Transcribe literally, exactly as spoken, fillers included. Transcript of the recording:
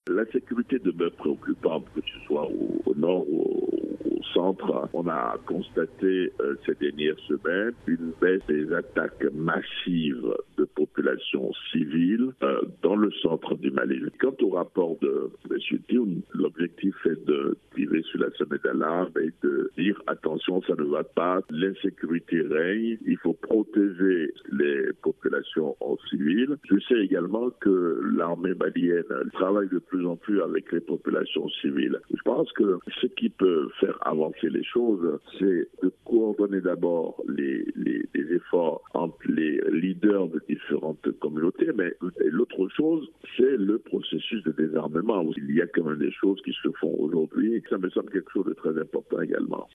La sécurité demeure préoccupante, que ce soit au, au nord ou au, au centre. On a constaté euh, ces dernières semaines une baisse des attaques massives de populations civiles euh, dans le centre du Mali. Quant au rapport de M. Dioune, l'objectif est de tirer sur la sonnette d'alarme et de dire attention, ça ne va pas, l'insécurité règne, il faut protéger les populations en civil. Je sais également que l'armée malienne travaille de plus en plus avec les populations civiles. Je pense que ce qui peut faire avancer les choses, c'est de coordonner d'abord les, les, les efforts entre les leaders de différentes communautés, mais l'autre chose, c'est le processus de désarmement. Il y a quand même des choses qui se font aujourd'hui. Ça me semble quelque chose de très important également.